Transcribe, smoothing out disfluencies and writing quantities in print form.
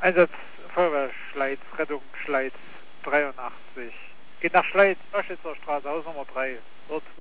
Einsatz Feuerwehr Schleiz, Rettung Schleiz 83. Geht nach Schleiz, Oschwitzer Straße, Hausnummer 3. Dort